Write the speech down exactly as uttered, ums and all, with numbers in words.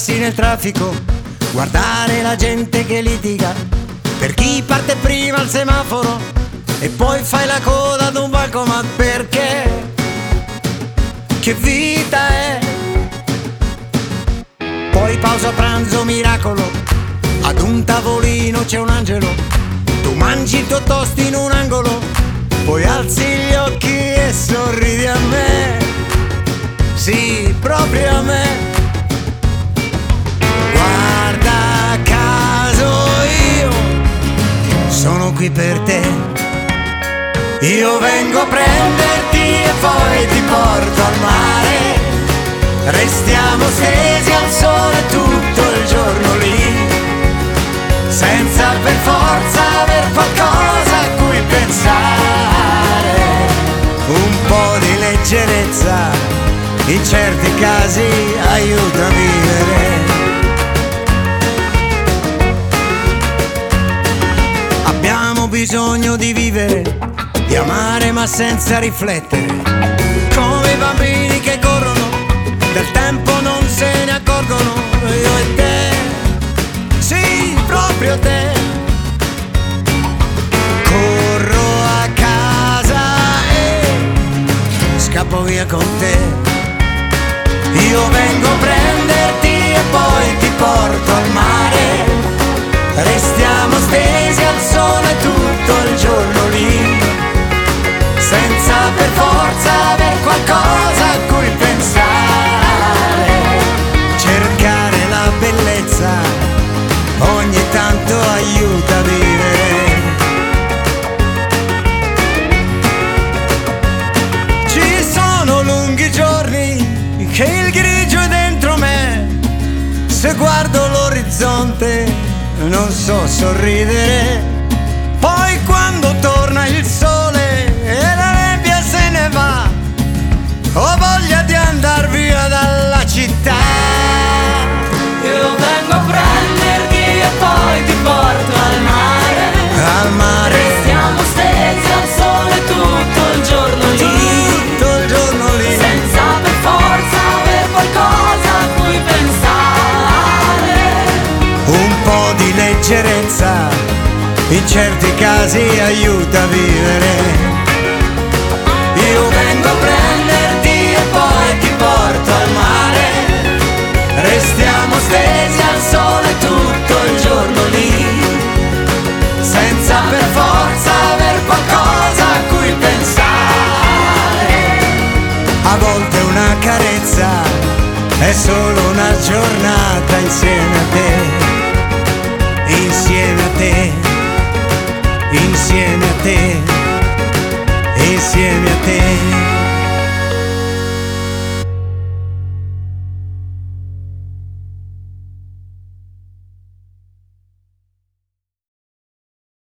fermarsi nel traffico, guardare la gente che litiga per chi parte prima al semaforo e poi fai la coda ad un bancomat. Perché? Che vita è? Poi pausa pranzo miracolo, ad un tavolino c'è un angelo, tu mangi il tuo toast in un angolo, poi alzi gli occhi e sorridi a me, sì, proprio a me. Guarda caso io sono qui per te, io vengo a prenderti e poi ti porto al mare, restiamo stesi al sole tutto il giorno lì, senza per forza aver qualcosa a cui pensare. Un po' di leggerezza in certi casi aiuta a vivere. Abbiamo bisogno di vivere, di amare ma senza riflettere, come i bambini che corrono, del tempo non se ne accorgono. Io e te, sì, proprio te. Corro a casa e scappo via con te, io vengo a prenderti e poi ti porto al mare, restiamo stesi al sole tutto il giorno lì, senza per forza aver qualcosa a cui pensare, cercare la bellezza ogni tanto aiuta a vivere. Ci sono lunghi giorni che il grigio è dentro me, se guardo l'orizzonte non so sorridere, poi quando torna il sole e la nebbia se ne va, ho voglia di andar via dalla città. Io vengo a prenderti e poi ti porto al mare, al mare, restiamo stesi al sole tutto il giorno lì, tutto il giorno lì, senza per forza aver qualcosa a cui pensare. un po' di leggerezza in certi casi aiuta a vivere. Io vengo a prenderti e poi ti porto al mare, restiamo stesi al sole tutto il giorno lì, senza per forza aver qualcosa a cui pensare. A volte una carezza è solo una giornata insieme a te, insieme a